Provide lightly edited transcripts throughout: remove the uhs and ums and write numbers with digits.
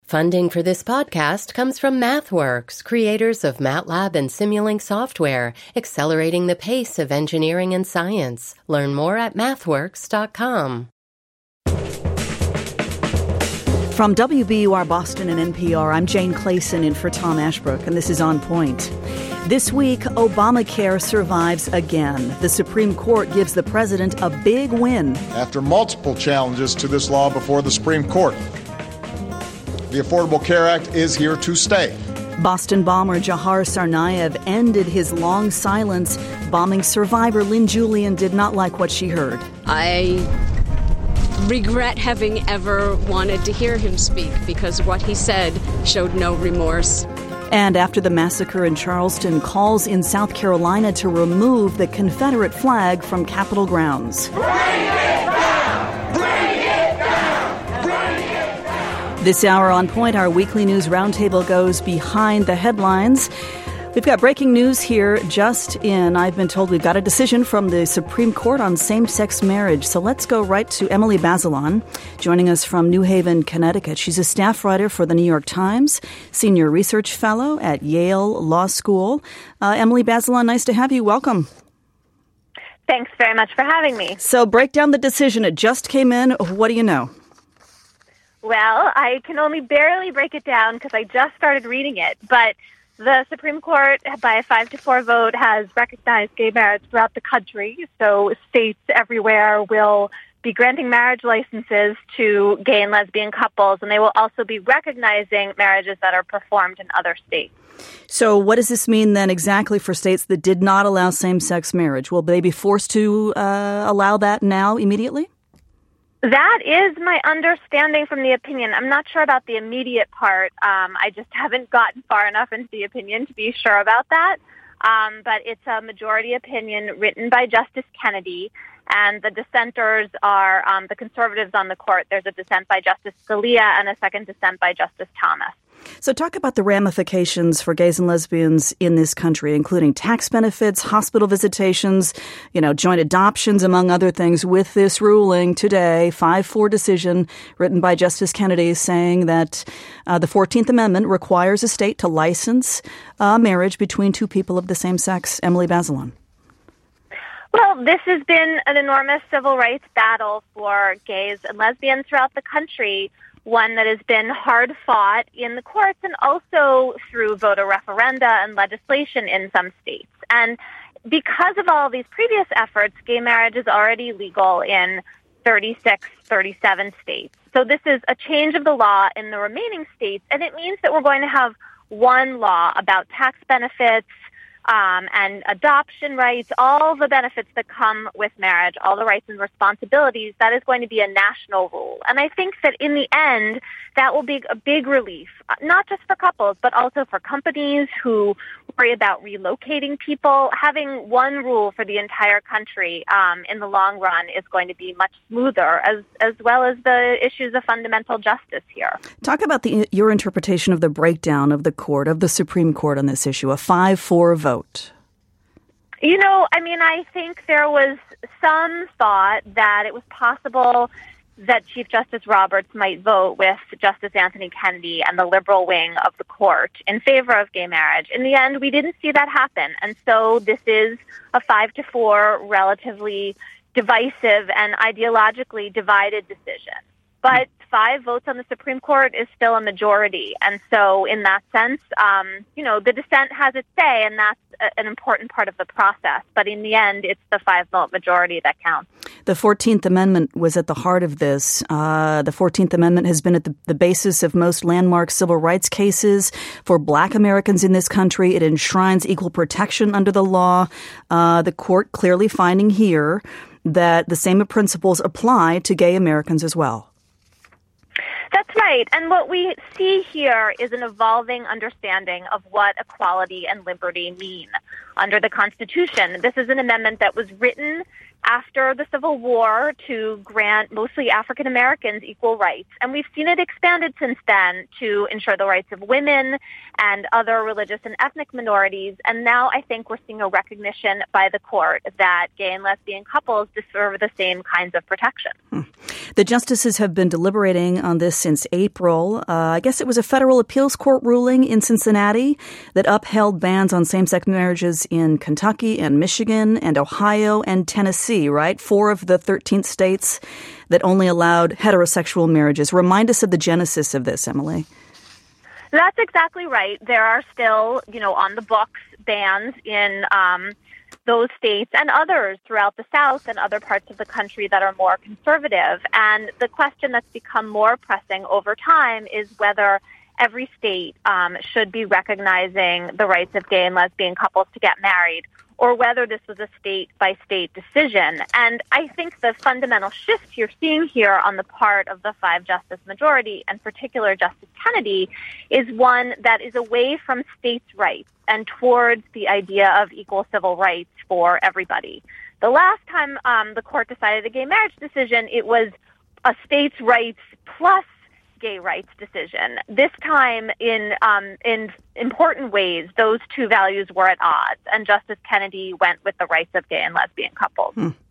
Funding for this podcast comes from MathWorks, creators of MATLAB and Simulink software, accelerating the pace of engineering and science. Learn more at mathworks.com. From WBUR Boston and NPR, I'm Jane Clayson in for Tom Ashbrook, and this is On Point. This week, Obamacare survives again. The Supreme Court gives the president a big win. After multiple challenges to this law before the Supreme Court, the Affordable Care Act is here to stay. Boston bomber Jahar Tsarnaev ended his long silence. Bombing survivor Lynn Julian did not like what she heard. I regret having ever wanted to hear him speak because what he said showed no remorse. And after the massacre in Charleston, calls in South Carolina to remove the Confederate flag from Capitol grounds. Bring it down! Bring it down! Bring it down! This hour on Point, our weekly news roundtable goes behind the headlines. We've got breaking news here just in. I've been told we've got a decision from the Supreme Court on same-sex marriage. So let's go right to Emily Bazelon, joining us from New Haven, Connecticut. She's a staff writer for the New York Times, senior research fellow at Yale Law School. Emily Bazelon, nice to have you. Welcome. Thanks very much for having me. So break down the decision. It just came in. What do you know? Well, I can only barely break it down because I just started reading it, but the Supreme Court, by a 5-4 vote, has recognized gay marriage throughout the country. So states everywhere will be granting marriage licenses to gay and lesbian couples, and they will also be recognizing marriages that are performed in other states. So what does this mean then exactly for states that did not allow same-sex marriage? Will they be forced to allow that now immediately? That is my understanding from the opinion. I'm not sure about the immediate part. I just haven't gotten far enough into the opinion to be sure about that. But it's a majority opinion written by Justice Kennedy, and the dissenters are the conservatives on the court. There's a dissent by Justice Scalia and a second dissent by Justice Thomas. So talk about the ramifications for gays and lesbians in this country, including tax benefits, hospital visitations, joint adoptions, among other things, with this ruling today, 5-4 decision written by Justice Kennedy saying that the 14th Amendment requires a state to license marriage between two people of the same sex. Emily Bazelon. Well, this has been an enormous civil rights battle for gays and lesbians throughout the country, one that has been hard fought in the courts and also through voter referenda and legislation in some states. And because of all these previous efforts, gay marriage is already legal in 36, 37 states. So this is a change of the law in the remaining states, and it means that we're going to have one law about tax benefits, and adoption rights, all the benefits that come with marriage, all the rights and responsibilities. That is going to be a national rule. And I think that in the end, that will be a big relief, not just for couples, but also for companies who worry about relocating people. Having one rule for the entire country in the long run is going to be much smoother, as well as the issues of fundamental justice here. Talk about your interpretation of the breakdown of the Supreme Court on this issue, a 5-4 vote. I think there was some thought that it was possible that Chief Justice Roberts might vote with Justice Anthony Kennedy and the liberal wing of the court in favor of gay marriage. In the end, we didn't see that happen. And so this is a 5-4 relatively divisive and ideologically divided decision. But 5 votes on the Supreme Court is still a majority. And so in that sense, the dissent has its say, and that's an important part of the process. But in the end, it's the 5-vote majority that counts. The 14th Amendment was at the heart of this. The 14th Amendment has been at the basis of most landmark civil rights cases for Black Americans in this country. It enshrines equal protection under the law. The court clearly finding here that the same principles apply to gay Americans as well. That's right. And what we see here is an evolving understanding of what equality and liberty mean under the Constitution. This is an amendment that was written after the Civil War to grant mostly African Americans equal rights. And we've seen it expanded since then to ensure the rights of women and other religious and ethnic minorities. And now I think we're seeing a recognition by the court that gay and lesbian couples deserve the same kinds of protection. The justices have been deliberating on this since April. I guess it was a federal appeals court ruling in Cincinnati that upheld bans on same-sex marriages in Kentucky and Michigan and Ohio and Tennessee, right? 4 of the 13 states that only allowed heterosexual marriages. Remind us of the genesis of this, Emily. That's exactly right. There are still, on the books bans in those states and others throughout the South and other parts of the country that are more conservative. And the question that's become more pressing over time is whether every state should be recognizing the rights of gay and lesbian couples to get married, or whether this was a state-by-state decision. And I think the fundamental shift you're seeing here on the part of the 5-justice majority, and particular Justice Kennedy, is one that is away from states' rights and towards the idea of equal civil rights for everybody. The last time the court decided a gay marriage decision, it was a states' rights plus gay rights decision. This time, in important ways, those two values were at odds, and Justice Kennedy went with the rights of gay and lesbian couples.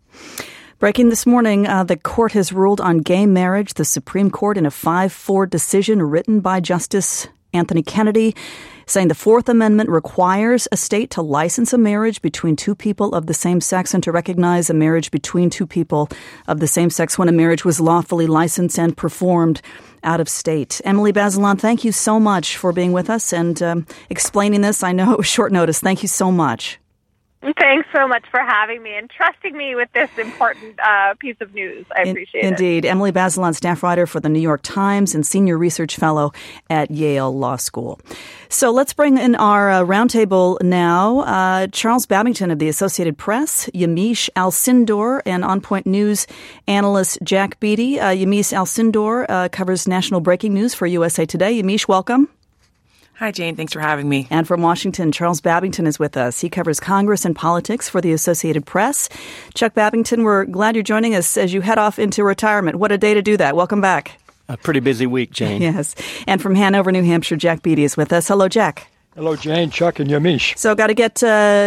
Breaking this morning, the court has ruled on gay marriage. The Supreme Court, in a 5-4 decision written by Justice Anthony Kennedy, saying the Fourth Amendment requires a state to license a marriage between two people of the same sex and to recognize a marriage between two people of the same sex when a marriage was lawfully licensed and performed out of state. Emily Bazelon, thank you so much for being with us and explaining this. I know it was short notice. Thank you so much. Thanks so much for having me and trusting me with this important piece of news. I appreciate it. Indeed. Emily Bazelon, staff writer for the New York Times and senior research fellow at Yale Law School. So let's bring in our roundtable now. Charles Babington of the Associated Press, Yamiche Alcindor, and On Point News analyst Jack Beatty. Yamiche Alcindor covers national breaking news for USA Today. Yamiche, welcome. Hi, Jane. Thanks for having me. And from Washington, Charles Babington is with us. He covers Congress and politics for the Associated Press. Chuck Babington, we're glad you're joining us as you head off into retirement. What a day to do that. Welcome back. A pretty busy week, Jane. Yes. And from Hanover, New Hampshire, Jack Beatty is with us. Hello, Jack. Hello, Jane, Chuck, and Yamiche. So got to get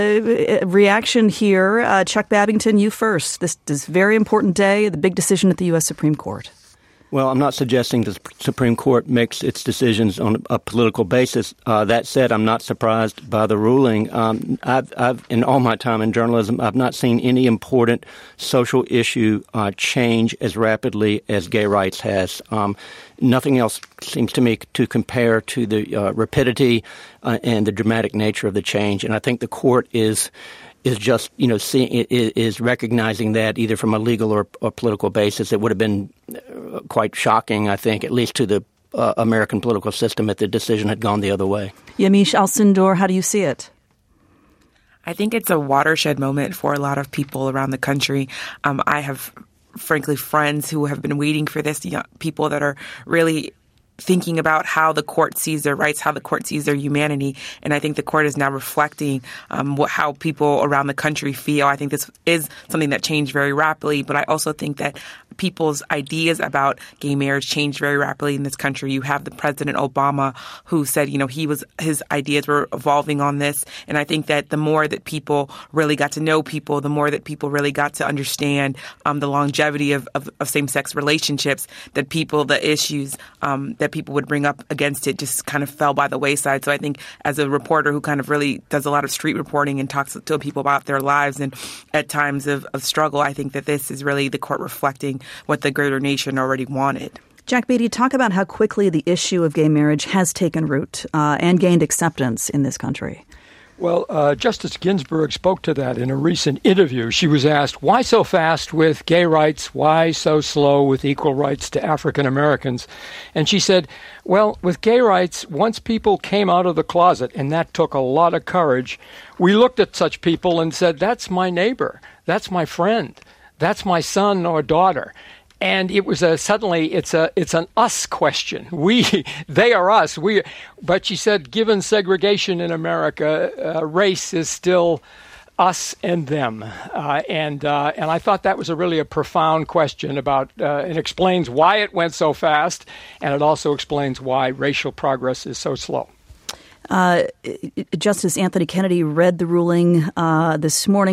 a reaction here. Chuck Babington, you first. This is a very important day, the big decision at the U.S. Supreme Court. Well, I'm not suggesting the Supreme Court makes its decisions on a political basis. That said, I'm not surprised by the ruling. I've in all my time in journalism, I've not seen any important social issue change as rapidly as gay rights has. Nothing else seems to me to compare to the rapidity and the dramatic nature of the change. And I think the court is just, is recognizing that either from a legal or political basis. It would have been quite shocking, I think, at least to the American political system if the decision had gone the other way. Yamiche Alcindor, how do you see it? I think it's a watershed moment for a lot of people around the country. I have, frankly, friends who have been waiting for this, people that are really thinking about how the court sees their rights, how the court sees their humanity. And I think the court is now reflecting how people around the country feel. I think this is something that changed very rapidly, but I also think that people's ideas about gay marriage changed very rapidly in this country. You have the President Obama who said, his ideas were evolving on this. And I think that the more that people really got to know people, the more that people really got to understand the longevity of same-sex relationships, that the issues that people would bring up against it just kind of fell by the wayside. So I think as a reporter who kind of really does a lot of street reporting and talks to people about their lives and at times of struggle, I think that this is really the court reflecting what the greater nation already wanted. Jack Beatty, talk about how quickly the issue of gay marriage has taken root and gained acceptance in this country. Well, Justice Ginsburg spoke to that in a recent interview. She was asked, why so fast with gay rights? Why so slow with equal rights to African Americans? And she said, well, with gay rights, once people came out of the closet, and that took a lot of courage, we looked at such people and said, that's my neighbor, that's my friend, that's my son or daughter. And it was suddenly it's an us question. They are us. But she said, given segregation in America, race is still us and them. And I thought that was really a profound question about, it explains why it went so fast, and it also explains why racial progress is so slow. Justice Anthony Kennedy read the ruling this morning.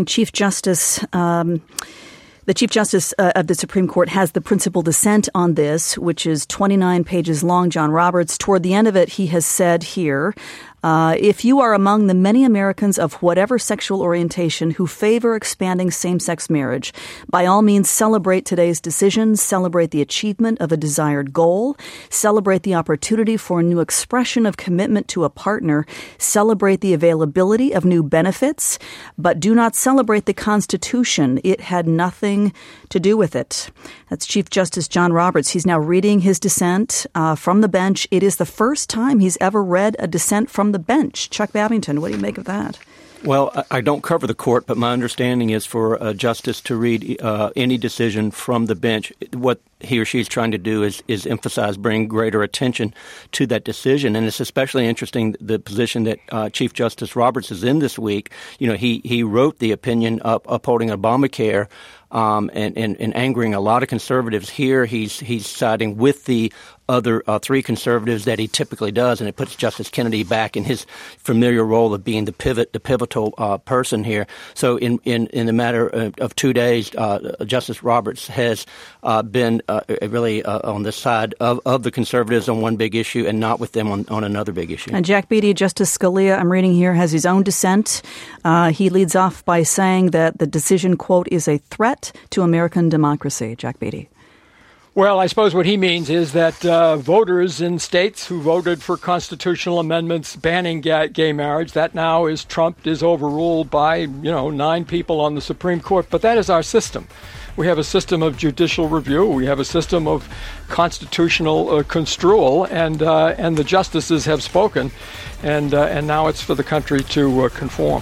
The Chief Justice of the Supreme Court has the principal dissent on this, which is 29 pages long. John Roberts, toward the end of it, he has said here, if you are among the many Americans of whatever sexual orientation who favor expanding same-sex marriage, by all means celebrate today's decision, celebrate the achievement of a desired goal, celebrate the opportunity for a new expression of commitment to a partner, celebrate the availability of new benefits, but do not celebrate the Constitution. It had nothing to do with it. That's Chief Justice John Roberts. He's now reading his dissent from the bench. It is the first time he's ever read a dissent from the bench. Chuck Babington, what do you make of that? Well, I don't cover the court, but my understanding is for a justice to read any decision from the bench, what he or she is trying to do is emphasize, bring greater attention to that decision. And it's especially interesting the position that Chief Justice Roberts is in this week. You know, he wrote the opinion upholding Obamacare and angering a lot of conservatives. Here he's siding with the other three conservatives that he typically does, and it puts Justice Kennedy back in his familiar role of being the pivotal person here. So in the matter of 2 days, Justice Roberts has been really on the side of the conservatives on one big issue and not with them on another big issue. And Jack Beatty, Justice Scalia, I'm reading here, has his own dissent. He leads off by saying that the decision, quote, is a threat to American democracy. Jack Beatty. Well, I suppose what he means is that voters in states who voted for constitutional amendments banning gay marriage, that now is trumped, is overruled by, 9 people on the Supreme Court. But that is our system. We have a system of judicial review. We have a system of constitutional construal, and the justices have spoken, and now it's for the country to conform.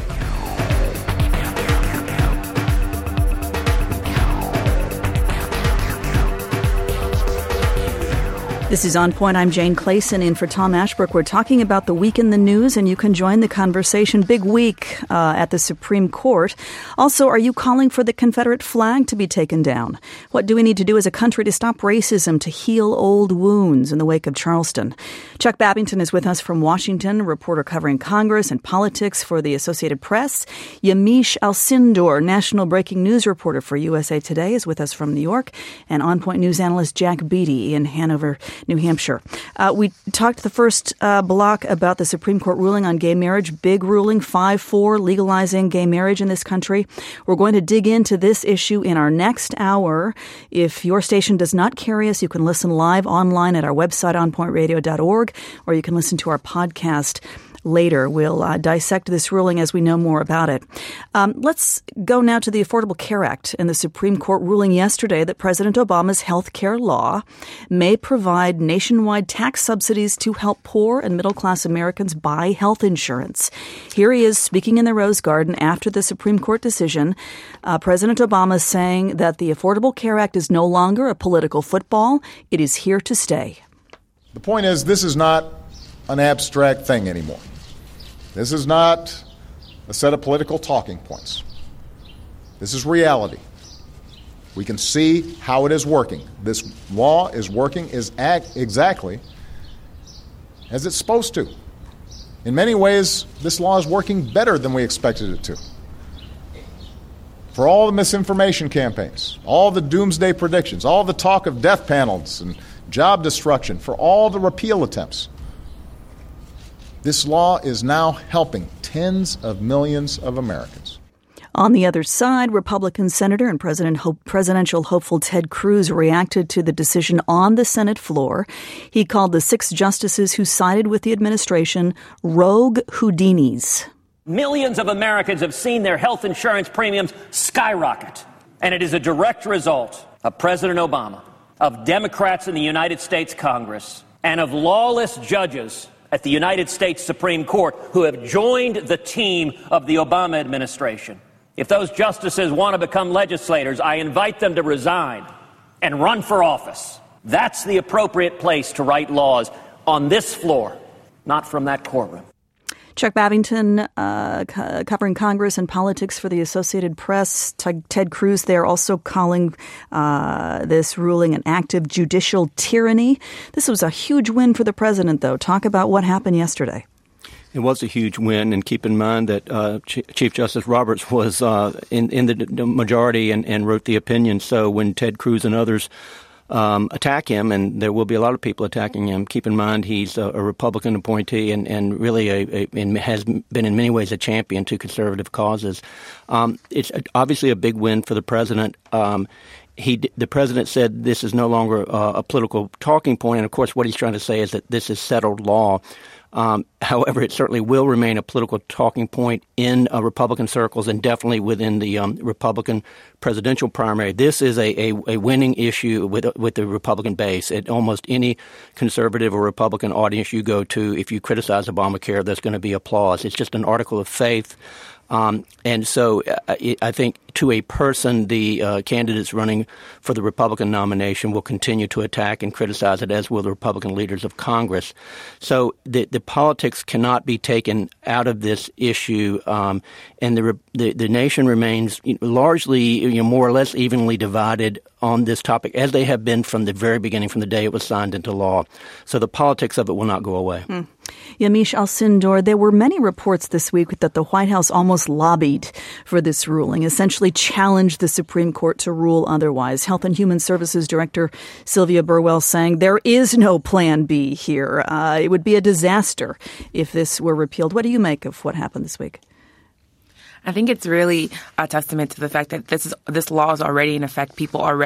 This is On Point. I'm Jane Clayson in for Tom Ashbrook. We're talking about the week in the news, and you can join the conversation. Big week at the Supreme Court. Also, are you calling for the Confederate flag to be taken down? What do we need to do as a country to stop racism, to heal old wounds in the wake of Charleston? Chuck Babington is with us from Washington, a reporter covering Congress and politics for the Associated Press. Yamiche Alcindor, national breaking news reporter for USA Today, is with us from New York. And On Point news analyst Jack Beatty in Hanover, New Hampshire. We talked the first block about the Supreme Court ruling on gay marriage. Big ruling, 5-4, legalizing gay marriage in this country. We're going to dig into this issue in our next hour. If your station does not carry us, you can listen live online at our website, onpointradio.org, or you can listen to our podcast later. We'll dissect this ruling as we know more about it. Let's go now to the Affordable Care Act and the Supreme Court ruling yesterday that President Obama's health care law may provide nationwide tax subsidies to help poor and middle-class Americans buy health insurance. Here he is speaking in the Rose Garden after the Supreme Court decision. President Obama saying that the Affordable Care Act is no longer a political football. It is here to stay. The point is, this is not an abstract thing anymore. This is not a set of political talking points. This is reality. We can see how it is working. This law is working exactly as it's supposed to. In many ways, this law is working better than we expected it to. For all the misinformation campaigns, all the doomsday predictions, all the talk of death panels and job destruction, for all the repeal attempts, this law is now helping tens of millions of Americans. On the other side, Republican Senator and presidential hopeful Ted Cruz reacted to the decision on the Senate floor. He called the 6 justices who sided with the administration rogue Houdinis. Millions of Americans have seen their health insurance premiums skyrocket. And it is a direct result of President Obama, of Democrats in the United States Congress, and of lawless judges at the United States Supreme Court who have joined the team of the Obama administration. If those justices want to become legislators, I invite them to resign and run for office. That's the appropriate place to write laws, on this floor, not from that courtroom. Chuck Babington, covering Congress and politics for the Associated Press. Ted Cruz there also calling this ruling an act of judicial tyranny. This was a huge win for the president, though. Talk about what happened yesterday. It was a huge win, and keep in mind that Chief Justice Roberts was in the majority and wrote the opinion. So when Ted Cruz and others attack him, and there will be a lot of people attacking him, keep in mind he's a Republican appointee and really has been in many ways a champion to conservative causes. It's obviously a big win for the president. The president said this is no longer a political talking point, and of course what he's trying to say is that this is settled law. However, it certainly will remain a political talking point in Republican circles and definitely within the Republican presidential primary. This is a winning issue with the Republican base. At almost any conservative or Republican audience you go to, if you criticize Obamacare, there's going to be applause. It's just an article of faith. And so I think to a person, the candidates running for the Republican nomination will continue to attack and criticize it, as will the Republican leaders of Congress. So the politics cannot be taken out of this issue, and the nation remains largely, more or less evenly divided on this topic, as they have been from the very beginning, from the day it was signed into law. So the politics of it will not go away. Yamiche Alcindor, there were many reports this week that the White House almost lobbied for this ruling, essentially challenged the Supreme Court to rule otherwise. Health and Human Services Director Sylvia Burwell saying there is no plan B here. It would be a disaster if this were repealed. What do you make of what happened this week? I think it's really a testament to the fact that this law is already in effect.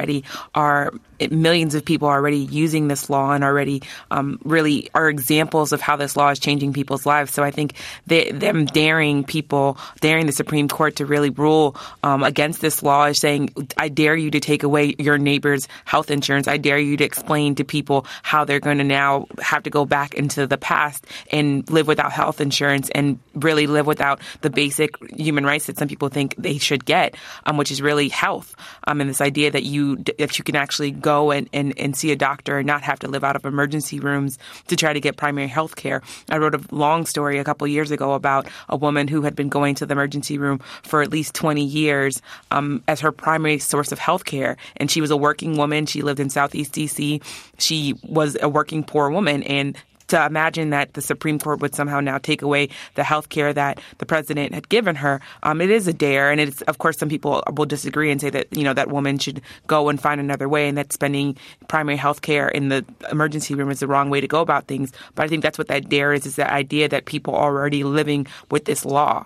Millions of people are already using this law and already really are examples of how this law is changing people's lives. So I think them daring the Supreme Court to really rule against this law is saying, I dare you to take away your neighbor's health insurance. I dare you to explain to people how they're going to now have to go back into the past and live without health insurance and really live without the basic human rights that some people think they should get, which is really health. And this idea that you can actually go and see a doctor and not have to live out of emergency rooms to try to get primary health care. I wrote a long story a couple of years ago about a woman who had been going to the emergency room for at least 20 years as her primary source of health care. And she was a working woman. She lived in Southeast D.C. She was a working poor woman, and to imagine that the Supreme Court would somehow now take away the health care that the president had given her, it is a dare. And it's, of course, some people will disagree and say that, that woman should go and find another way and that spending primary health care in the emergency room is the wrong way to go about things. But I think that's what that dare is the idea that people are already living with this law.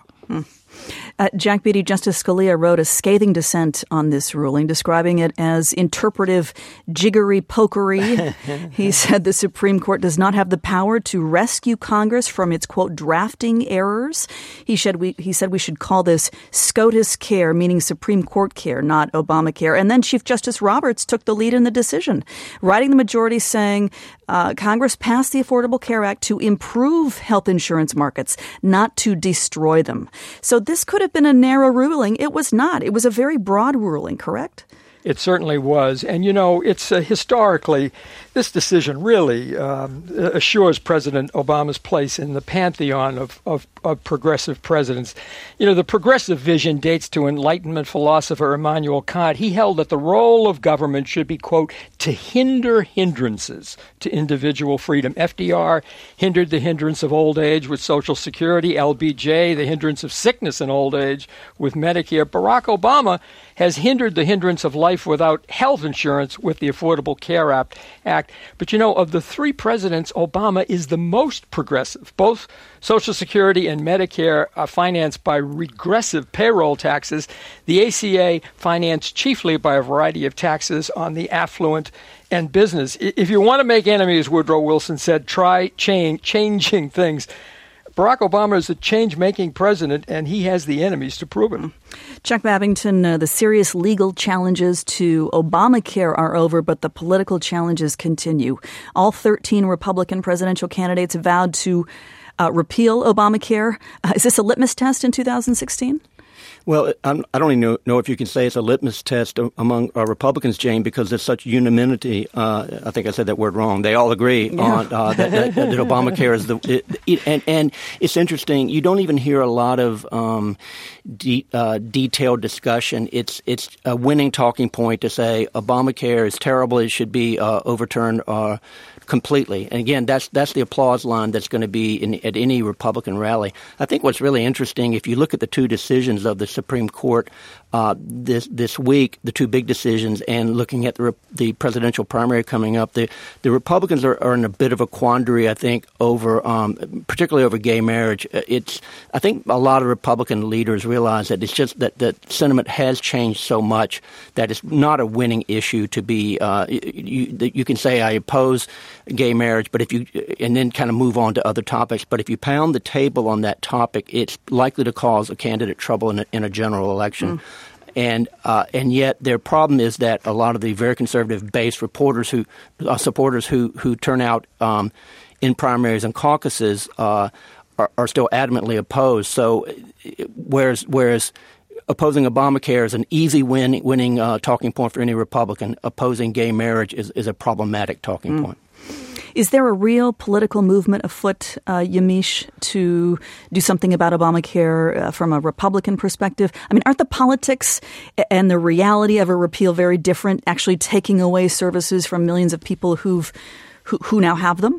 Jack Beatty, Justice Scalia wrote a scathing dissent on this ruling, describing it as interpretive jiggery-pokery. He said the Supreme Court does not have the power to rescue Congress from its, quote, drafting errors. He said we should call this SCOTUS care, meaning Supreme Court care, not Obamacare. And then Chief Justice Roberts took the lead in the decision, writing the majority saying Congress passed the Affordable Care Act to improve health insurance markets, not to destroy them. So this could have been a narrow ruling. It was not. It was a very broad ruling, correct? It certainly was. And, it's historically, this decision really assures President Obama's place in the pantheon of progressive presidents. The progressive vision dates to Enlightenment philosopher Immanuel Kant. He held that the role of government should be, quote, to hinder hindrances to individual freedom. FDR hindered the hindrance of old age with Social Security. LBJ, the hindrance of sickness and old age with Medicare. Barack Obama has hindered the hindrance of life without health insurance with the Affordable Care Act. But, of the three presidents, Obama is the most progressive. Both Social Security and Medicare are financed by regressive payroll taxes. The ACA financed chiefly by a variety of taxes on the affluent and business. If you want to make enemies, Woodrow Wilson said, try changing things. Barack Obama is a change-making president, and he has the enemies to prove it. Chuck Babington, the serious legal challenges to Obamacare are over, but the political challenges continue. All 13 Republican presidential candidates vowed to repeal Obamacare. Is this a litmus test in 2016? Well, I don't even know if you can say it's a litmus test among Republicans, Jane, because there's such unanimity. I think I said that word wrong. They all agree on that Obamacare is and it's interesting. You don't even hear a lot of detailed discussion. It's a winning talking point to say Obamacare is terrible. It should be overturned completely. And again, that's the applause line that's going to be at any Republican rally. I think what's really interesting, if you look at the two decisions of the Supreme Court this week, the two big decisions, and looking at the presidential primary coming up, the Republicans are in a bit of a quandary, I think, over particularly over gay marriage. I think a lot of Republican leaders realize that it's just that the sentiment has changed so much that it's not a winning issue to be. You can say I oppose gay marriage, but and then kind of move on to other topics. But if you pound the table on that topic, it's likely to cause a candidate trouble in a general election. And yet their problem is that a lot of the very conservative base supporters who turn out in primaries and caucuses are still adamantly opposed. So whereas opposing Obamacare is an easy winning talking point for any Republican, opposing gay marriage is a problematic talking point. Is there a real political movement afoot, Yamiche, to do something about Obamacare from a Republican perspective? I mean, aren't the politics and the reality of a repeal very different, actually taking away services from millions of people who now have them?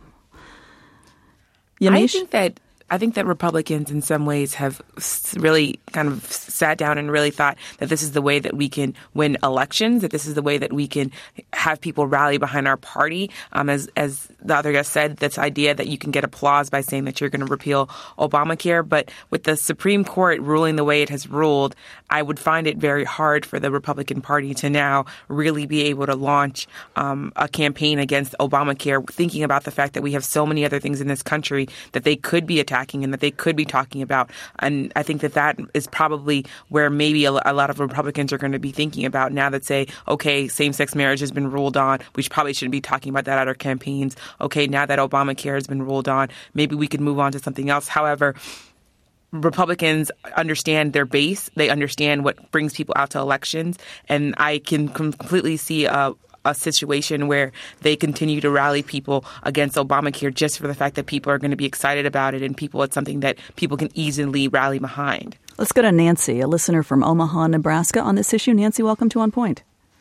Yamiche? I think that Republicans in some ways have really kind of sat down and really thought that this is the way that we can win elections, that this is the way that we can have people rally behind our party. As the other guest said, this idea that you can get applause by saying that you're going to repeal Obamacare. But with the Supreme Court ruling the way it has ruled, I would find it very hard for the Republican Party to now really be able to launch a campaign against Obamacare, thinking about the fact that we have so many other things in this country that they could be attacking and that they could be talking about. And I think that is probably where maybe a lot of Republicans are going to be thinking about now that say, okay, same-sex marriage has been ruled on. We probably shouldn't be talking about that at our campaigns. Okay, now that Obamacare has been ruled on, maybe we could move on to something else. However, Republicans understand their base. They understand what brings people out to elections. And I can completely see a situation where they continue to rally people against Obamacare just for the fact that people are going to be excited about it and it's something that people can easily rally behind. Let's go to Nancy, a listener from Omaha, Nebraska, on this issue. Nancy, welcome to On Point.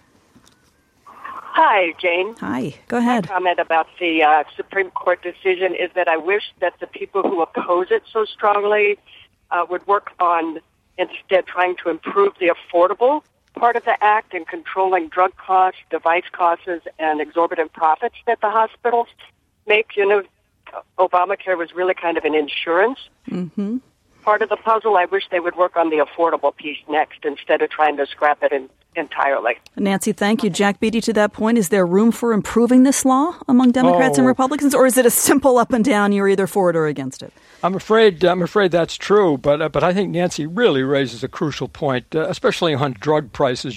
Hi, Jane. Hi. Go ahead. My comment about the Supreme Court decision is that I wish that the people who oppose it so strongly would work on instead trying to improve the affordable part of the act and controlling drug costs, device costs, and exorbitant profits that the hospitals make. Obamacare was really kind of an insurance part of the puzzle. I wish they would work on the affordable piece next instead of trying to scrap it entirely. Nancy, thank you. Jack Beatty, to that point, is there room for improving this law among Democrats and Republicans, or is it a simple up and down, you're either for it or against it? I'm afraid that's true, but I think Nancy really raises a crucial point, especially on drug prices.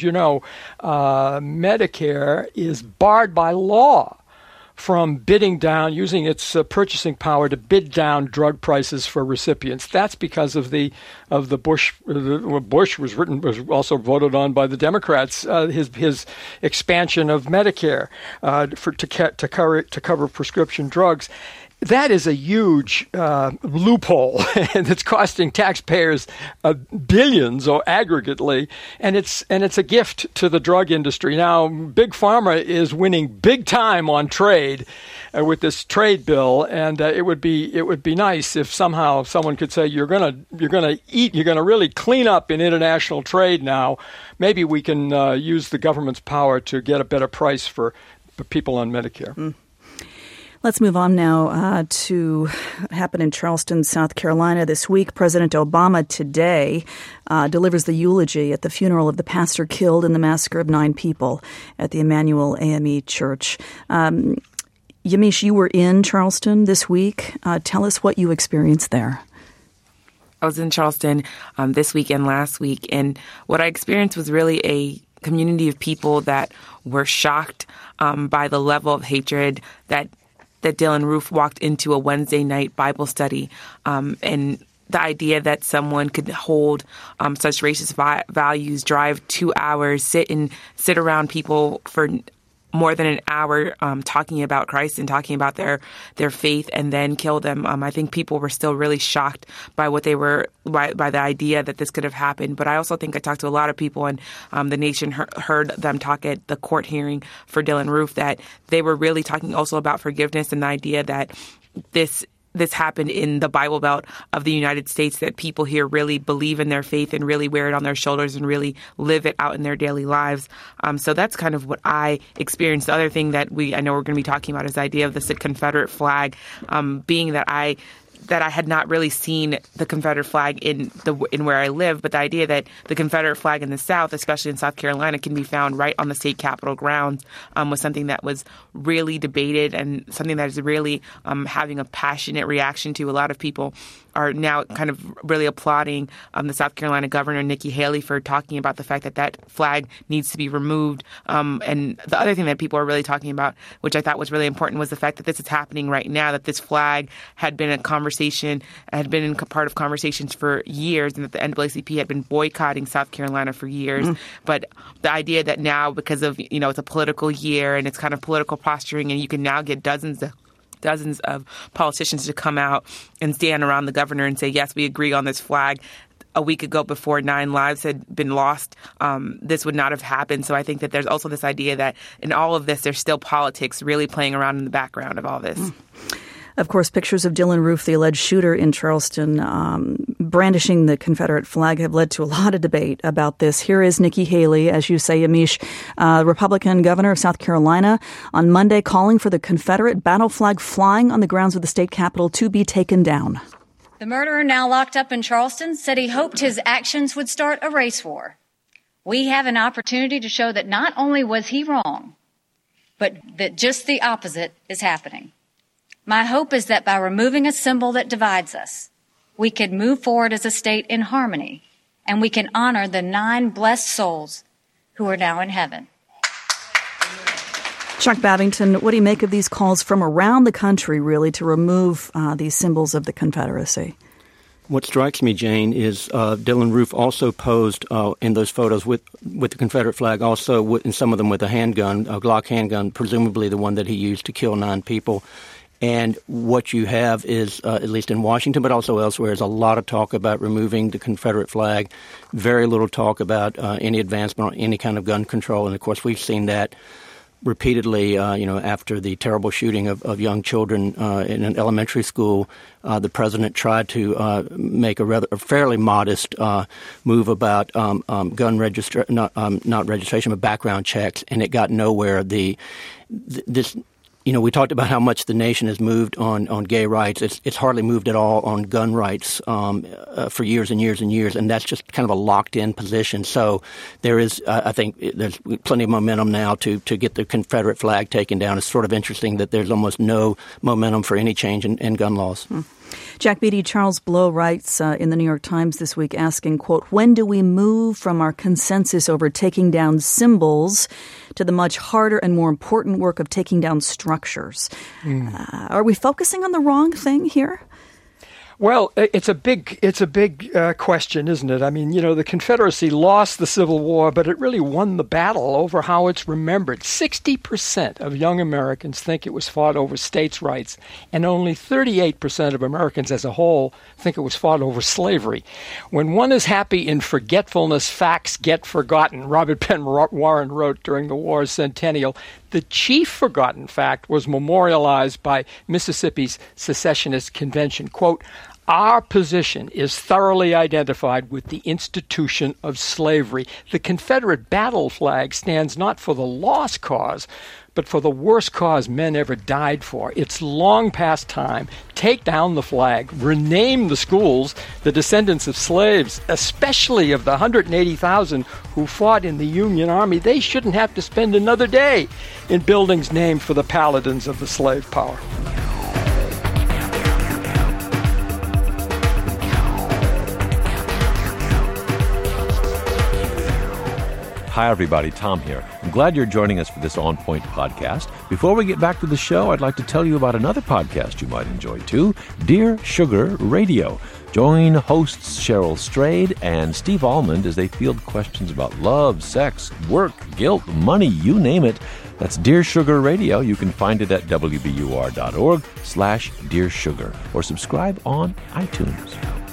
Medicare is barred by law from bidding down, using its purchasing power to bid down drug prices for recipients. That's because of the Bush. Bush was also voted on by the Democrats. His expansion of Medicare to cover prescription drugs. That is a huge loophole that's costing taxpayers billions or aggregately, and it's a gift to the drug industry. Now, Big Pharma is winning big time on trade with this trade bill, and it would be nice if somehow someone could say you're gonna really clean up in international trade now. Maybe we can use the government's power to get a better price for people on Medicare. Let's move on now to what happened in Charleston, South Carolina this week. President Obama today delivers the eulogy at the funeral of the pastor killed in the massacre of 9 people at the Emmanuel AME Church. Yamiche, you were in Charleston this week. Tell us what you experienced there. I was in Charleston this week and last week, and what I experienced was really a community of people that were shocked by the level of hatred that Dylann Roof walked into a Wednesday night Bible study and the idea that someone could hold such racist values, drive 2 hours, sit around people for more than an hour talking about Christ and talking about their faith and then kill them. I think people were still really shocked by what they were, by the idea that this could have happened. But I also think I talked to a lot of people, and the nation heard them talk at the court hearing for Dylann Roof, that they were really talking also about forgiveness and the idea that this happened in the Bible Belt of the United States, that people here really believe in their faith and really wear it on their shoulders and really live it out in their daily lives. So that's kind of what I experienced. The other thing that I know we're going to be talking about is the idea of the Confederate flag, being that I had not really seen the Confederate flag in where I live, but the idea that the Confederate flag in the South, especially in South Carolina, can be found right on the state capitol grounds was something that was really debated and something that is really having a passionate reaction to. A lot of people are now kind of really applauding the South Carolina governor, Nikki Haley, for talking about the fact that that flag needs to be removed. And the other thing that people are really talking about, which I thought was really important, was the fact that this is happening right now, that this flag had been part of conversations for years, and that the NAACP had been boycotting South Carolina for years. But the idea that now, because of, it's a political year and it's kind of political posturing, and you can now get dozens of politicians to come out and stand around the governor and say, yes, we agree on this flag. A week ago, before 9 lives had been lost, this would not have happened. So I think that there's also this idea that in all of this, there's still politics really playing around in the background of all this. Of course, pictures of Dylann Roof, the alleged shooter in Charleston, brandishing the Confederate flag, have led to a lot of debate about this. Here is Nikki Haley, as you say, Amish, Republican governor of South Carolina, on Monday calling for the Confederate battle flag flying on the grounds of the state capitol to be taken down. The murderer, now locked up in Charleston, said he hoped his actions would start a race war. We have an opportunity to show that not only was he wrong, but that just the opposite is happening. My hope is that by removing a symbol that divides us, we can move forward as a state in harmony, and we can honor the 9 blessed souls who are now in heaven. Chuck Babington, what do you make of these calls from around the country, really, to remove these symbols of the Confederacy? What strikes me, Jane, is Dylann Roof also posed in those photos with the Confederate flag, also in some of them with a handgun, a Glock handgun, presumably the one that he used to kill 9 people. And what you have is, at least in Washington, but also elsewhere, is a lot of talk about removing the Confederate flag, very little talk about any advancement on any kind of gun control. And, of course, we've seen that repeatedly, after the terrible shooting of young children in an elementary school. The president tried to make a fairly modest move about gun not registration, but background checks, and it got nowhere. We talked about how much the nation has moved on gay rights. It's hardly moved at all on gun rights for years and years and years, and that's just kind of a locked-in position. So there is, I think, there's plenty of momentum now to get the Confederate flag taken down. It's sort of interesting that there's almost no momentum for any change in gun laws. Jack Beatty, Charles Blow writes in the New York Times this week asking, quote, when do we move from our consensus over taking down symbols to the much harder and more important work of taking down structures? Are we focusing on the wrong thing here? Well, it's a big question, isn't it? I mean, the Confederacy lost the Civil War, but it really won the battle over how it's remembered. 60% of young Americans think it was fought over states' rights, and only 38% of Americans as a whole think it was fought over slavery. When one is happy in forgetfulness, facts get forgotten, Robert Penn Warren wrote during the war's centennial. The chief forgotten fact was memorialized by Mississippi's secessionist convention. Quote, our position is thoroughly identified with the institution of slavery. The Confederate battle flag stands not for the lost cause, but for the worst cause men ever died for. It's long past time. Take down the flag. Rename the schools the descendants of slaves, especially of the 180,000 who fought in the Union Army. They shouldn't have to spend another day in buildings named for the paladins of the slave power. Hi, everybody. Tom here. I'm glad you're joining us for this On Point podcast. Before we get back to the show, I'd like to tell you about another podcast you might enjoy, too, Dear Sugar Radio. Join hosts Cheryl Strayed and Steve Almond as they field questions about love, sex, work, guilt, money, you name it. That's Dear Sugar Radio. You can find it at wbur.org/Dear Sugar or subscribe on iTunes.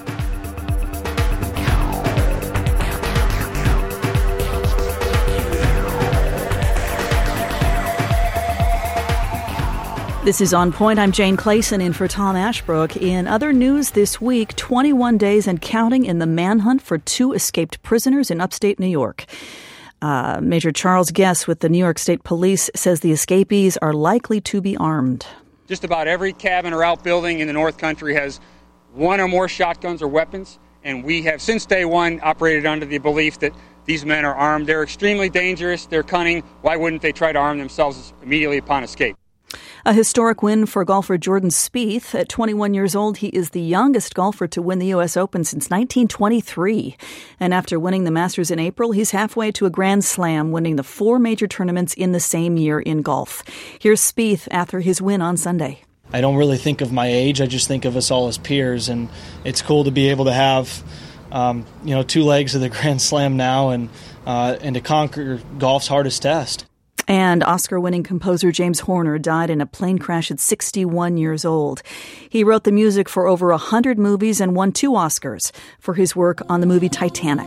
This is On Point. I'm Jane Clayson in for Tom Ashbrook. In other news this week, 21 days and counting in the manhunt for 2 escaped prisoners in upstate New York. Major Charles Guess with the New York State Police says the escapees are likely to be armed. Just about every cabin or outbuilding in the North Country has one or more shotguns or weapons, and we have since day one operated under the belief that these men are armed. They're extremely dangerous. They're cunning. Why wouldn't they try to arm themselves immediately upon escape? A historic win for golfer Jordan Spieth. At 21 years old, he is the youngest golfer to win the U.S. Open since 1923. And after winning the Masters in April, he's halfway to a Grand Slam, winning the 4 major tournaments in the same year in golf. Here's Spieth after his win on Sunday. I don't really think of my age. I just think of us all as peers. And it's cool to be able to have, 2 legs of the Grand Slam now and to conquer golf's hardest test. And Oscar-winning composer James Horner died in a plane crash at 61 years old. He wrote the music for over 100 movies and won 2 Oscars for his work on the movie Titanic.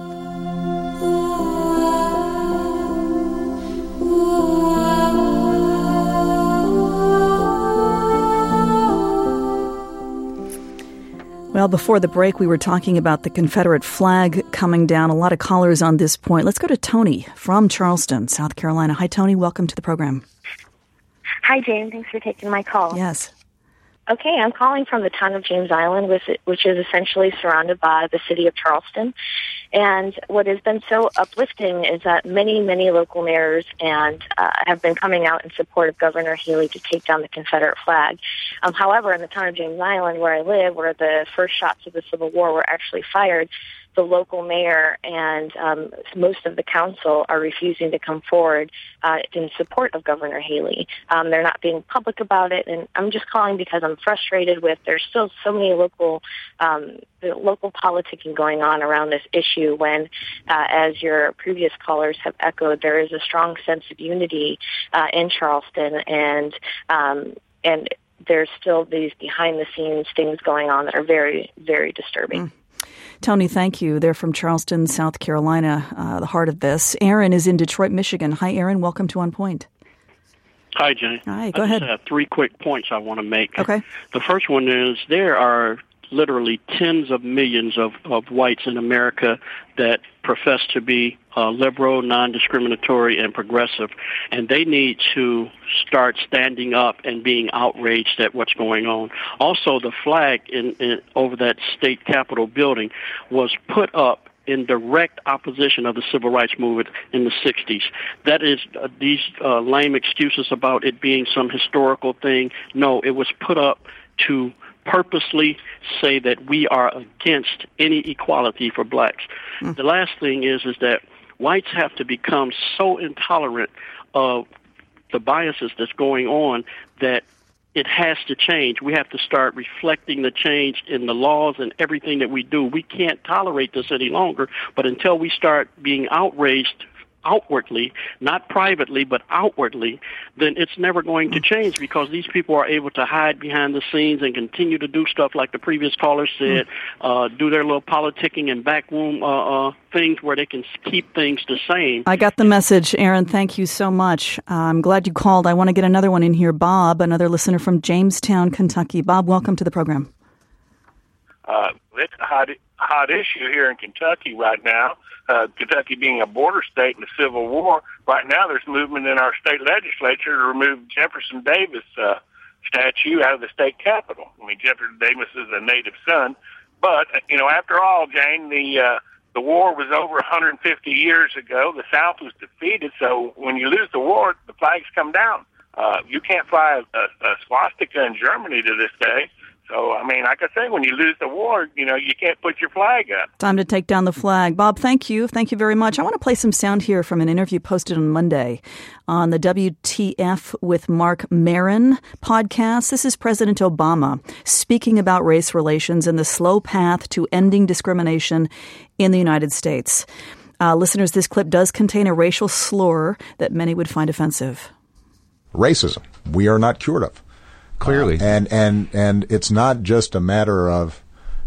Well, before the break, we were talking about the Confederate flag coming down. A lot of callers on this point. Let's go to Tony from Charleston, South Carolina. Hi, Tony. Welcome to the program. Hi, Jane. Thanks for taking my call. Yes. Okay, I'm calling from the town of James Island, which is essentially surrounded by the city of Charleston. And what has been so uplifting is that many, many local mayors and have been coming out in support of Governor Haley to take down the Confederate flag. However, in the town of James Island, where I live, where the first shots of the Civil War were actually fired, the local mayor and most of the council are refusing to come forward in support of Governor Haley. They're not being public about it, and I'm just calling because I'm frustrated with there's still so many local politicking going on around this issue when, as your previous callers have echoed, there is a strong sense of unity in Charleston, and there's still these behind-the-scenes things going on that are very, very disturbing. Tony, thank you. They're from Charleston, South Carolina, the heart of this. Aaron is in Detroit, Michigan. Hi, Aaron. Welcome to On Point. Hi, Jenny. Hi, go ahead. I just have 3 quick points I want to make. Okay. The first one is there are literally tens of millions of whites in America that profess to be liberal, non-discriminatory, and progressive, and they need to start standing up and being outraged at what's going on. Also, the flag in over that state capitol building was put up in direct opposition of the civil rights movement in the 60s. That is, these lame excuses about it being some historical thing. No, it was put up to purposely say that we are against any equality for blacks. The last thing is that whites have to become so intolerant of the biases that's going on that it has to change. We have to start reflecting the change in the laws and everything that we do. We can't tolerate this any longer, but until we start being outraged outwardly, not privately, but outwardly, then it's never going to change because these people are able to hide behind the scenes and continue to do stuff like the previous caller said, do their little politicking and backroom things where they can keep things the same. I got the message, Aaron. Thank you so much. I'm glad you called. I want to get another one in here. Bob, another listener from Jamestown, Kentucky. Bob, welcome to the program. It's a hot issue here in Kentucky right now. Kentucky being a border state in the Civil War, right now there's movement in our state legislature to remove Jefferson Davis statue out of the state capitol. I mean, Jefferson Davis is a native son, but after all, Jane, the war was over 150 years ago. The South was defeated, so when you lose the war, the flags come down. You can't fly a swastika in Germany to this day. So, I mean, like I say, when you lose the war, you can't put your flag up. Time to take down the flag. Bob, thank you. Thank you very much. I want to play some sound here from an interview posted on Monday on the WTF with Mark Maron podcast. This is President Obama speaking about race relations and the slow path to ending discrimination in the United States. Listeners, this clip does contain a racial slur that many would find offensive. Racism, we are not cured of. Clearly. And it's not just a matter of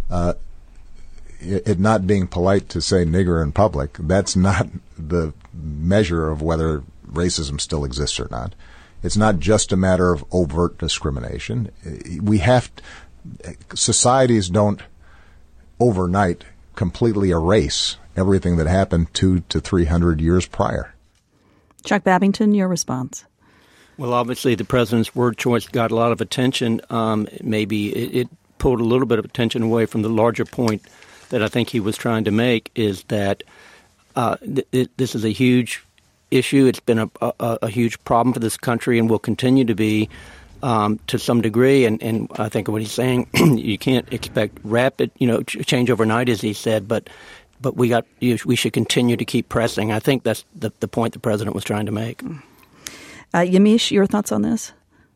it not being polite to say nigger in public. That's not the measure of whether racism still exists or not. It's not just a matter of overt discrimination. Societies don't overnight completely erase everything that happened 200 to 300 years prior. Chuck Babington, your response. Well, obviously, the president's word choice got a lot of attention. Maybe it pulled a little bit of attention away from the larger point that I think he was trying to make, is that this is a huge issue. It's been a huge problem for this country and will continue to be to some degree. And I think what he's saying, you can't expect rapid, change overnight, as he said, but we should continue to keep pressing. I think that's the point the president was trying to make. Yamiche, your thoughts on this?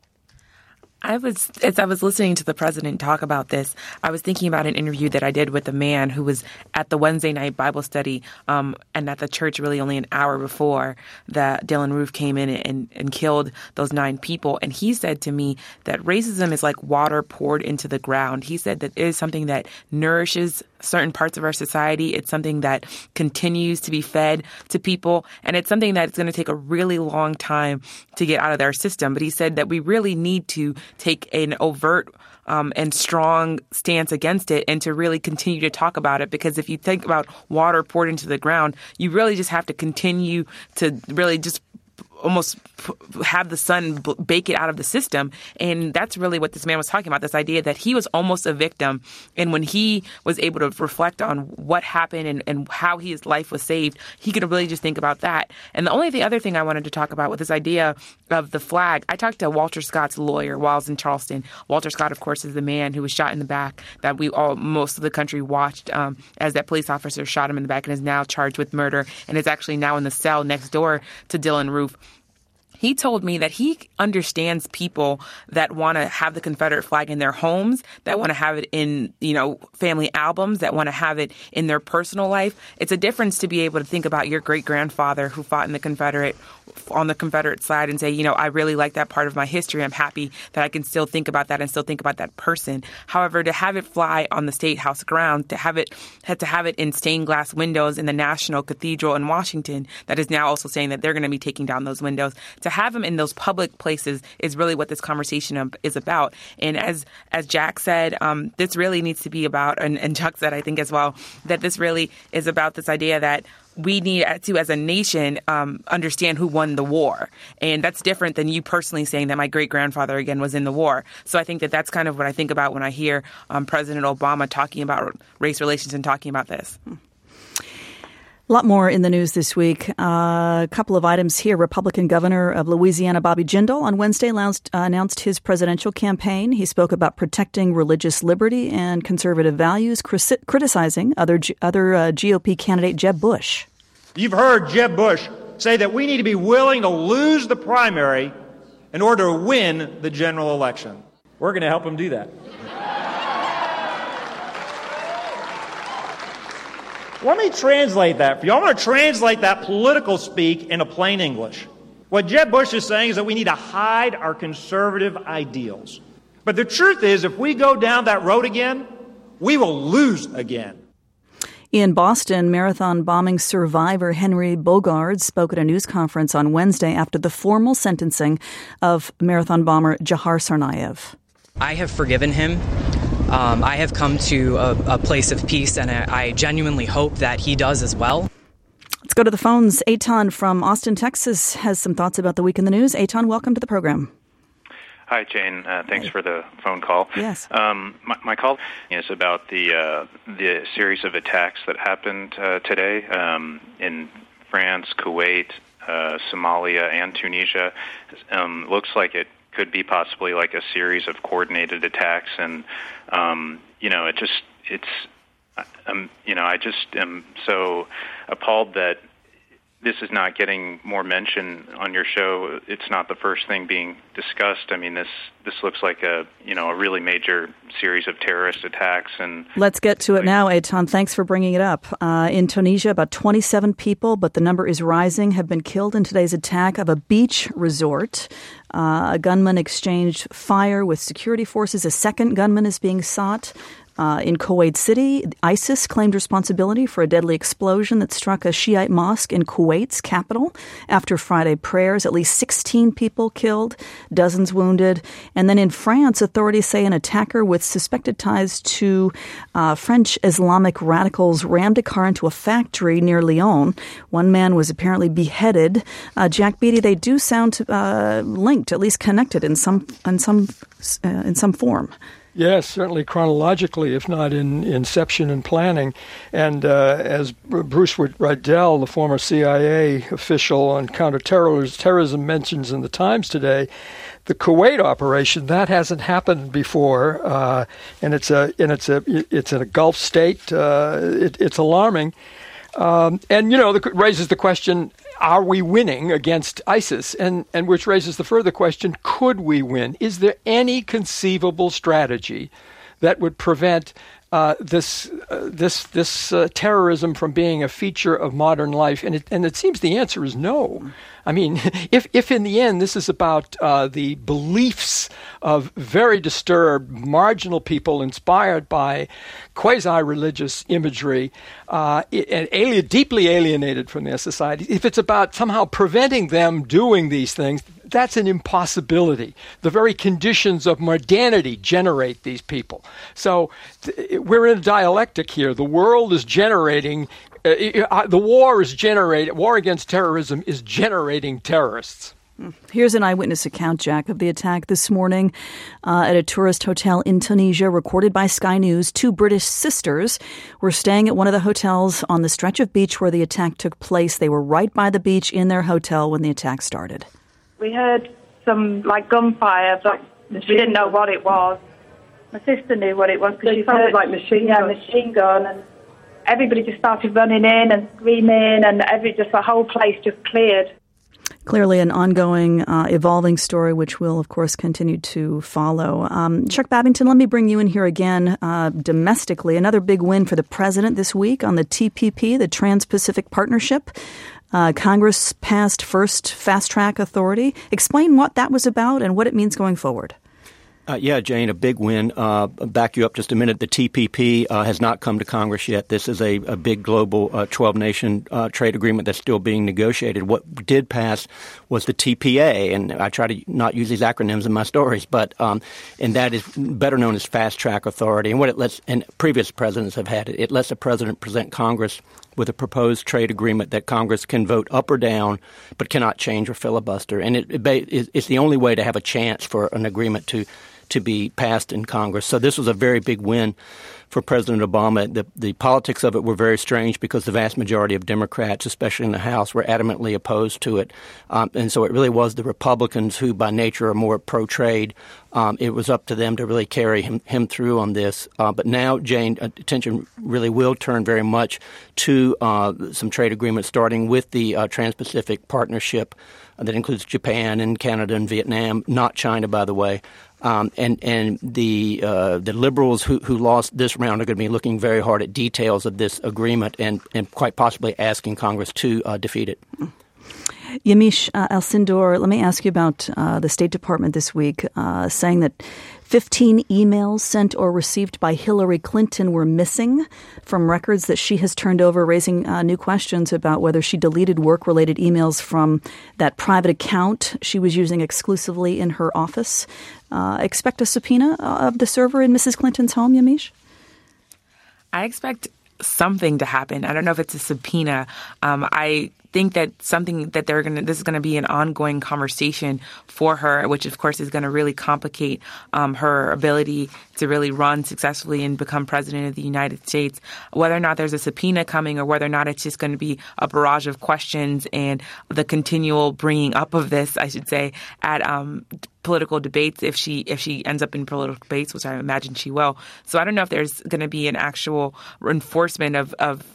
As I was listening to the president talk about this, I was thinking about an interview that I did with a man who was at the Wednesday night Bible study and at the church really only an hour before that Dylann Roof came in and killed those 9 people. And he said to me that racism is like water poured into the ground. He said that it is something that nourishes certain parts of our society. It's something that continues to be fed to people. And it's something that's going to take a really long time to get out of their system. But he said that we really need to take an overt and strong stance against it and to really continue to talk about it. Because if you think about water poured into the ground, you really just have to continue to really just almost have the sun bake it out of the system. And that's really what this man was talking about, this idea that he was almost a victim. And when he was able to reflect on what happened and how his life was saved, he could really just think about that. And the other thing I wanted to talk about with this idea of the flag, I talked to Walter Scott's lawyer while I was in Charleston. Walter Scott, of course, is the man who was shot in the back that most of the country watched as that police officer shot him in the back and is now charged with murder and is actually now in the cell next door to Dylann Roof. He told me that he understands people that want to have the Confederate flag in their homes, that want to have it in, family albums, that want to have it in their personal life. It's a difference to be able to think about your great-grandfather who fought on the Confederate side and say, I really like that part of my history. I'm happy that I can still think about that and still think about that person. However, to have it fly on the State House grounds, to have it in stained glass windows in the National Cathedral in Washington, that is now also saying that they're going to be taking down those windows, to have them in those public places is really what this conversation is about. And as Jack said, this really needs to be about, and Chuck said, I think as well, that this really is about this idea that we need to, as a nation, understand who won the war. And that's different than you personally saying that my great-grandfather, again, was in the war. So I think that that's kind of what I think about when I hear President Obama talking about race relations and talking about this. A lot more in the news this week. A couple of items here. Republican Governor of Louisiana, Bobby Jindal, on Wednesday announced his presidential campaign. He spoke about protecting religious liberty and conservative values, criticizing other GOP candidate Jeb Bush. You've heard Jeb Bush say that we need to be willing to lose the primary in order to win the general election. We're going to help him do that. Let me translate that for you. I want to translate that political speak into plain English. What Jeb Bush is saying is that we need to hide our conservative ideals. But the truth is, if we go down that road again, we will lose again. In Boston, marathon bombing survivor Henry Bogard spoke at a news conference on Wednesday after the formal sentencing of marathon bomber Jahar Tsarnaev. I have forgiven him. I have come to a place of peace, and I genuinely hope that he does as well. Let's go to the phones. Eitan from Austin, Texas, has some thoughts about the week in the news. Eitan, welcome to the program. Hi, Jane. Thanks for the phone call. Yes. My call is about the series of attacks that happened today in France, Kuwait, Somalia, and Tunisia. Looks like it could be possibly like a series of coordinated attacks, and I just am so appalled that this is not getting more mention on your show. It's not the first thing being discussed. I mean, this looks like a really major series of terrorist attacks. And let's get to it now, Eitan. Thanks for bringing it up. In Tunisia, about 27 people, but the number is rising, have been killed in today's attack of a beach resort. A gunman exchanged fire with security forces. A second gunman is being sought. In Kuwait City, ISIS claimed responsibility for a deadly explosion that struck a Shiite mosque in Kuwait's capital after Friday prayers. At least 16 people killed, dozens wounded. And then in France, authorities say an attacker with suspected ties to French Islamic radicals rammed a car into a factory near Lyon. One man was apparently beheaded. Jack Beatty, they do sound linked, at least connected in some form. Yes, certainly chronologically, if not in inception and planning. And as Bruce Riedel, the former CIA official on counterterrorism, mentions in the Times today, the Kuwait operation, that hasn't happened before, and it's in a Gulf state. It's alarming, and raises the question: are we winning against ISIS? And which raises the further question, could we win? Is there any conceivable strategy that would prevent this terrorism from being a feature of modern life? And it seems the answer is no. I mean, if in the end this is about the beliefs of very disturbed, marginal people inspired by quasi-religious imagery, and deeply alienated from their society, if it's about somehow preventing them doing these things, that's an impossibility. The very conditions of modernity generate these people. So we're in a dialectic here. The world is generating war against terrorism is generating terrorists. Here's an eyewitness account, Jack, of the attack this morning at a tourist hotel in Tunisia, recorded by Sky News. Two British sisters were staying at one of the hotels on the stretch of beach where the attack took place. They were right by the beach in their hotel when the attack started. We heard some gunfire, but we didn't know what it was. My sister knew what it was because she heard like machine gun, and everybody just started running in and screaming, and the whole place just cleared. Clearly an ongoing, evolving story, which we'll, of course, continue to follow. Chuck Babington, let me bring you in here again domestically. Another big win for the president this week on the TPP, the Trans-Pacific Partnership. Congress passed first fast-track authority. Explain what that was about and what it means going forward. Yeah, Jane, a big win. Back you up just a minute. The TPP has not come to Congress yet. This is a big global 12-nation trade agreement that's still being negotiated. What did pass was the TPA, and I try to not use these acronyms in my stories, but and that is better known as fast-track authority. And what it lets, and previous presidents have had it, it lets the president present Congress with a proposed trade agreement that Congress can vote up or down, but cannot change or filibuster. And it's the only way to have a chance for an agreement to be passed in Congress. So this was a very big win for President Obama. The politics of it were very strange because the vast majority of Democrats, especially in the House, were adamantly opposed to it. And so it really was the Republicans who, by nature, are more pro-trade. It was up to them to really carry him through on this. But now, Jane, attention really will turn very much to some trade agreements, starting with the Trans-Pacific Partnership that includes Japan and Canada and Vietnam, not China, by the way. And the liberals who lost this round are going to be looking very hard at details of this agreement and quite possibly asking Congress to defeat it. Yamiche Alcindor, let me ask you about the State Department this week, saying that 15 emails sent or received by Hillary Clinton were missing from records that she has turned over, raising new questions about whether she deleted work-related emails from that private account she was using exclusively in her office. Expect a subpoena of the server in Mrs. Clinton's home, Yamiche? I expect something to happen. I don't know if it's a subpoena. I think that this is going to be an ongoing conversation for her, which of course is going to really complicate her ability to really run successfully and become president of the United States. Whether or not there's a subpoena coming or whether or not it's just going to be a barrage of questions and the continual bringing up of this, I should say, at political debates if she ends up in political debates, which I imagine she will. So I don't know if there's going to be an actual enforcement of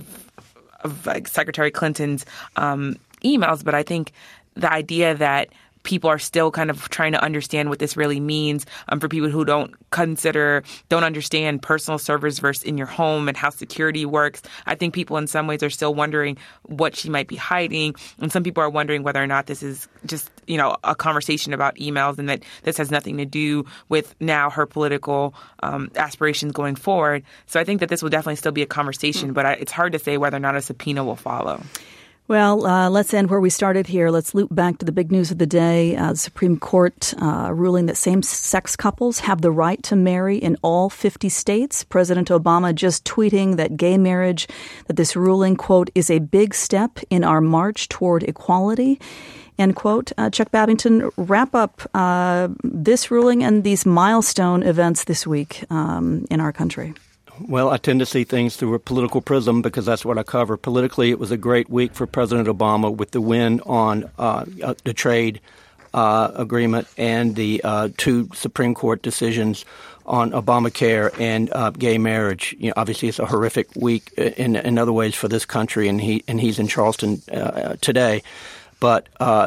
like Secretary Clinton's emails, but I think the idea that people are still kind of trying to understand what this really means for people who don't understand personal servers versus in your home and how security works. I think people in some ways are still wondering what she might be hiding. And some people are wondering whether or not this is just, a conversation about emails and that this has nothing to do with now her political aspirations going forward. So I think that this will definitely still be a conversation, but it's hard to say whether or not a subpoena will follow. Well, let's end where we started here. Let's loop back to the big news of the day. The Supreme Court ruling that same-sex couples have the right to marry in all 50 states. President Obama just tweeting that gay marriage, that this ruling, quote, is a big step in our march toward equality, end quote. Chuck Babington, wrap up this ruling and these milestone events this week in our country. Well, I tend to see things through a political prism because that's what I cover. Politically, it was a great week for President Obama with the win on the trade agreement and the two Supreme Court decisions on Obamacare and gay marriage. Obviously, it's a horrific week in other ways for this country, and he's in Charleston today. But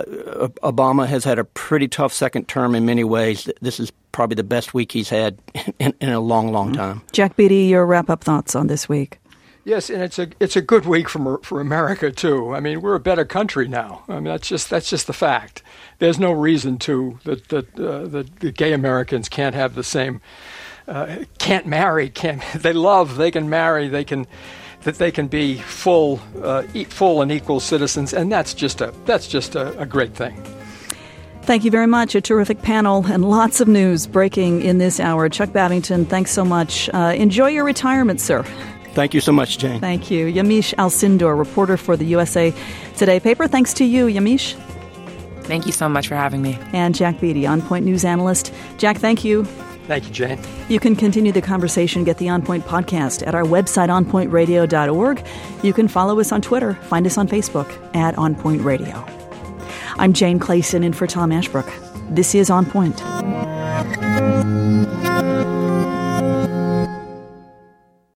Obama has had a pretty tough second term in many ways. This is probably the best week he's had in a long, long time. Jack Beatty, your wrap-up thoughts on this week? Yes, and it's a good week for America too. I mean, we're a better country now. I mean, that's just the fact. There's no reason that the gay Americans can't have the same. Can't marry. They can marry. That they can be full and equal citizens, and that's just a great thing. Thank you very much. A terrific panel and lots of news breaking in this hour. Chuck Babington, thanks so much. Enjoy your retirement, sir. Thank you so much, Jane. Thank you. Yamiche Alcindor, reporter for the USA Today paper. Thanks to you, Yamiche. Thank you so much for having me. And Jack Beatty, On Point News analyst. Jack, thank you. Thank you, Jane. You can continue the conversation, get the On Point podcast at our website, onpointradio.org. You can follow us on Twitter. Find us on Facebook at On Point Radio. I'm Jane Clayson in for Tom Ashbrook. This is On Point.